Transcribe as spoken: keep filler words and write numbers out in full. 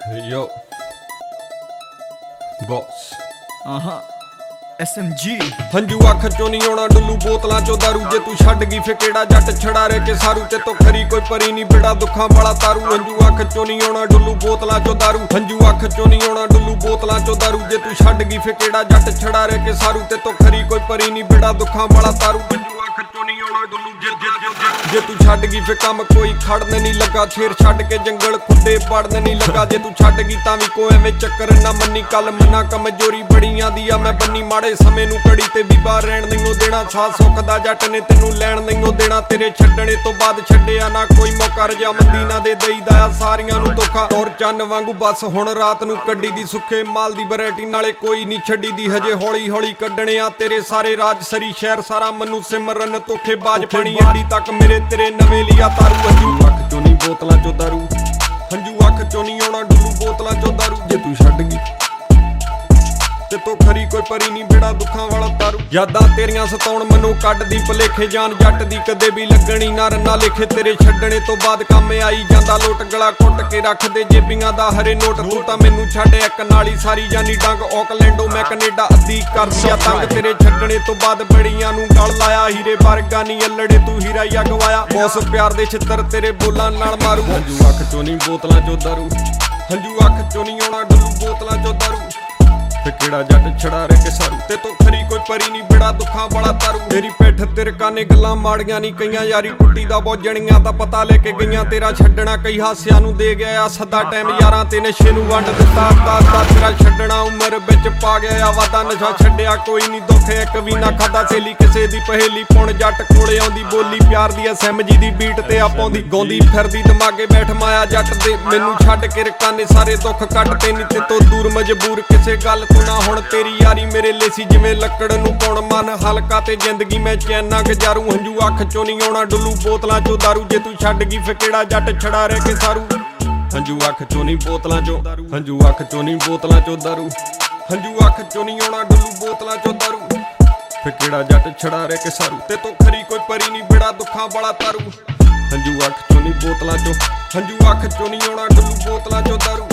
Yo, boss. ਆਹਾਂ S M G ਹੰਝੂ ਅੱਖ ਚੋਂ ਨਹੀਂ ਆਉਣਾ ਡੁੱਲੂ ਬੋਤਲਾਂ ਚੋਂ ਦਾਰੂ ਜੇ ਤੂੰ ਛੱਡ ਗਈ ਫੇ ਕਿਹੜਾ ਜੱਟ ਛੜਾ ਰੇ ਕੇ ਸਾਰੂ ਤੇ ਤੋਂ ਖਰੀ ਕੋਈ ਪਰੀ ਨਹੀਂ ਬਿੜਾ ਦੁੱਖਾਂ ਵਾਲਾ ਤਾਰੂ ਹੰਝੂ ਅੱਖ ਚੋਂ ਨਹੀਂ ਆਉਣਾ ਡੁੱਲੂ ਬੋਤਲਾਂ ਚੋਂ ਦਾਰੂ ਹੰਝੂ ਅੱਖ ਚੋਂ ਨਹੀਂ ਆਉਣਾ ਡੁੱਲੂ ਬੋਤਲਾਂ ਚੋਂ ਦਾਰੂ ਜੇ ਤੂੰ ਛੱਡ ਗਈ ਫੇ ਕਿਹੜਾ ਜੱਟ ਛੜਾ ਰੇ ਕੇ ਸਾਰੂ ਤੇ ਤੋਂ ਖਰੀ ਕੋਈ ਪਰੀ ਨਹੀਂ ਬਿੜਾ ਦੁੱਖਾਂ ਵਾਲਾ ਤਾਰੂ ਹੰਝੂ ਅੱਖ ਚੋਂ ਨਹੀਂ ਆਉਣਾ ਡੁੱਲੂ ਜੇ ਜੇ ਤੂੰ ਛੱਡ ਗਈ ਫੇ ਕੰਮ ਕੋਈ ਖੜਨ ਨਹੀਂ ਲੱਗਾ ਛੇਰ ਛੱਡ ਕੇ ਜੰਗਲ ਖੁੱਡੇ ਪੜਨ ਨਹੀਂ ਲੱਗਾ ਜੇ ਤੂੰ ਛੱਡ ਗਈ ਤਾਂ ਵੀ ਕੋਈ ਐਵੇਂ ਚੱਕਰ ਨਾ ਮੰਨੀ ਕੱਲ ਮੰਨਾ ਕਮਜ਼ੋਰੀ ਬੜੀਆਂ ਦੀ ਆ ਮੈਂ ਬੰਨੀ ਮਾੜੇ ਸਮੇਂ ਨੂੰ ਕੜੀ ਤੇ ਵੀ ਬਾਹਰ ਰਹਿਣ ਨਹੀਂ ਉਹ ਦੇਣਾ ਸਾਹ ਸੁੱਖ ਦਾ ਜੱਟ ਨੇ ਤੈਨੂੰ ਲੈਣ ਨਹੀਂ ਉਹ ਦੇਣਾ ਤੇਰੇ ਛੱਡਣੇ ਤੋਂ ਬਾਅਦ ਛੱਡਿਆ ਨਾ ਕੋਈ ਮੌਕਾ ਰਜਾਮੰਦੀ ਨਾ ਦੇ ਦਈਦਾ ਆ ਸਾਰੀਆਂ ਨੂੰ ਧੋਖਾ ਔਰ ਚੰਨ ਵਾਂਗੂ ਬਸ ਹੁਣ ਰਾਤ ਨੂੰ ਕੱਢੀ ਦੀ ਸੁੱਖੇ ਮਾਲ ਦੀ ਵੈਰਾਈਟੀ ਨਾਲੇ ਕੋਈ ਨਹੀਂ ਛੱਡੀ ਦੀ ਹਜੇ ਹੌਲੀ ਹੌਲੀ ਕੱਢਣੇ ਆ ਤੇਰੇ ਸਾਰੇ ਰਾਜ ਸਰੀ ਸ਼ਹਿਰ ਸਾਰਾ ਮਨੂੰ ਸਿਮਰਨ ਧੋਖੇ ਬਾਜ ਪਣੀ ਅੱਡੀ ਤੱਕ ਮੇਰੇ ਤੇਰੇ ਨਵੇਂ ਲਿਆ ਤਾਰੂ ਹੰਝੂ ਅੱਖ ਚੋਂ ਨਹੀਂ ਬੋਤਲਾਂ ਚੋਂ ਦਾਰੂ ਹੰਝੂ ਅੱਖ ਚੋਂ ਨਹੀਂ ਆਉਣਾ ਡੁੱਲੂ ਬੋਤਲਾਂ ਚੋਂ ਦਾਰੂ ਜੇ ਤੂੰ ਛੱਡ ਗਈ ਤੇ ਤੋ ਖਰੀ ਕੋਈ ਪਰੀ ਨਹੀਂ ਬਿੜਾ ਦੁੱਖਾਂ ਵਾਲਾ ਤਾਰੂ ਯਾਦਾਂ ਤੇਰੀਆਂ ਸਤਾਉਣ ਮਨੂੰ ਕੱਢਦੀ ਭਲੇਖੇ ਜਾਨ ਜੱਟ ਦੀ ਕਦੇ ਵੀ ਲੱਗਣੀ ਨਾ ਰੰਨਾ ਲੇਖੇ ਤੇਰੇ ਛੱਡਣੇ ਤੋਂ ਬਾਅਦ ਕੰਮ ਆਈ ਜਾਂਦਾ ਲੋਟ ਗਲਾ ਕੁੱਟ ਕੇ ਰੱਖਦੇ ਜੇਬੀਆਂ ਦਾ ਹਰੇ ਨੋਟ ਤੂੰ ਤਾਂ ਮੈਨੂੰ ਛੱਡ ਇੱਕ ਨਾਲੀ ਸਾਰੀ ਜਾਨੀ ਡੰਗ ਆਕਲੈਂਡੋ ਮੈਂ ਕੈਨੇਡਾ ਅੱਧੀ ਕਰਦਿਆ ਤੰਗ ਤੇਰੇ ਛੱਡਣੇ ਤੋਂ ਬਾਅਦ ਬੜੀਆਂ ਨੂੰ ਗਲ ਲਾਇਆ ਹੀਰੇ ਵਰਗਾ ਨਹੀਂ ਅਲੜੇ ਤੂੰ ਹੀਰਾ ਹੀ ਅਗਵਾਇਆ ਬੋਸ ਪਿਆਰ ਦੇ ਛਿੱਤਰ ਤੇਰੇ ਬੋਲਾਂ ਨਾਲ ਮਾਰੂ ਹੰਝੂ ਅੱਖ ਚੋਂ ਨਹੀਂ ਬੋਤਲਾਂ ਚੋਂ ਦਾਰੂ ਹੰਝੂ ਅੱਖ ਚੋਂ ਨਹੀਂ ਆਉਣਾ ਡੁੱਲੂ ਬੋਤਲਾਂ ਚੋਂ ਦਾਰੂ ਤੇ ਕਿਹੜਾ ਜੱਟ ਛੜਾ ਰੇ ਕੇ ਸਾਰੂ ਤੇ ਤੋਂ ਖਰੀ ਕੋਈ ਪਰੀ ਨਹੀਂ ਬਿੜਾ ਦੁੱਖਾਂ ਵਾਲਾ ਤਾਰੂ ਤੇਰੀ ਪਿੱਠ ਤੇਰੇ ਕਾਨੇ ਗੱਲਾਂ ਮਾੜੀਆਂ ਨਹੀਂ ਕਈਆਂ ਯਾਰੀ ਟੁੱਟੀ ਦਾ ਬੋਜਣੀਆਂ ਤਾਂ ਪਤਾ ਲੈ ਕੇ ਗਈਆਂ ਤੇਰਾ ਛੱਡਣਾ ਕਈ ਹਾਸਿਆਂ ਨੂੰ ਦੇ ਗਿਆ ਆ ਸਦਾ ਟਾਈਮ ਯਾਰਾਂ ਤੇ ਨਸ਼ੇ ਨੂੰ ਵੰਡ ਦਿੱਤਾ ਦਾਦਾ ਤੇਰਾ ਛੱਡਣਾ ਉਮਰ ਵਿੱਚ ਪਾ ਗਿਆ ਵਾਦਾ ਨਸ਼ਾ ਛੱਡਿਆ ਕੋਈ ਨਹੀਂ ਦੁੱਖ ਇੱਕ ਵੀ ਨਾ ਖਾਦਾ ਸੇਲੀ ਕਿਸੇ ਦੀ ਪਹੇਲੀ ਪੁਣ ਜੱਟ ਕੋਲੇ ਆਉਂਦੀ ਬੋਲੀ ਪਿਆਰ ਦੀ ਐਸਐਮ ਜੀ ਦੀ ਬੀਟ ਤੇ ਆਪਾਉਂਦੀ ਗਾਉਂਦੀ ਫਿਰਦੀ ਦਿਮਾਗੇ ਬੈਠ ਮਾਇਆ ਜੱਟ ਦੇ ਮੈਨੂੰ ਛੱਡ ਕੇ ਰਕਾਨੇ ਸਾਰੇ ਦੁੱਖ ਕੱਟ ਤੇ ਨਹੀਂ ਤੇ ਤੋਂ ਦੂਰ ਮਜਬੂਰ ਕਿਸੇ ਗੱਲ ਨਾ ਹੁਣ ਤੇਰੀ ਯਾਰੀ ਮੇਰੇ ਲਈ ਸੀ ਜਿਵੇਂ ਲੱਕੜ ਨੂੰ ਪਾਉਣ ਮਨ ਹਲਕਾ ਤੇ ਜ਼ਿੰਦਗੀ ਮੈਂ ਚੈਨਾ ਗੁਜ਼ਾਰੂ ਹੰਝੂ ਅੱਖ ਚੋਂ ਨਹੀਂ ਆਉਣਾ ਡੁੱਲੂ ਬੋਤਲਾਂ ਚੋਂ ਦਾਰੂ ਜੇ ਤੂੰ ਛੱਡ ਗਈ ਫੇ ਕਿਹੜਾ ਜੱਟ ਛੜਾ ਰੇ ਕੇ ਸਾਰੂ ਹੰਝੂ ਅੱਖ ਚੋਂ ਨਹੀਂ ਬੋਤਲਾਂ ਚੋਂ ਹੰਝੂ ਅੱਖ ਚੋਂ ਨਹੀਂ ਬੋਤਲਾਂ ਚੋਂ ਦਾਰੂ ਹੰਝੂ ਅੱਖ ਚੋਂ ਨਹੀਂ ਆਉਣਾ ਡੁੱਲੂ ਬੋਤਲਾਂ ਚੋਂ ਦਾਰੂ ਫੇ ਕਿਹੜਾ ਜੱਟ ਛੜਾ ਰੇ ਕੇ ਸਾਰੂ ਤੇ ਤੋਂ ਖਰੀ ਕੋਈ ਪਰੀ ਨਹੀਂ ਬਿੜਾ ਦੁੱਖਾਂ ਵਾਲਾ ਤਾਰੂ ਹੰਝੂ ਅੱਖ ਚੋਂ ਨਹੀਂ ਬੋਤਲਾਂ ਚੋਂ ਹੰਝੂ ਅੱਖ ਚੋਂ ਨਹੀਂ ਆਉਣਾ ਡੁੱਲੂ ਬੋਤਲਾਂ ਚੋਂ ਦਾਰੂ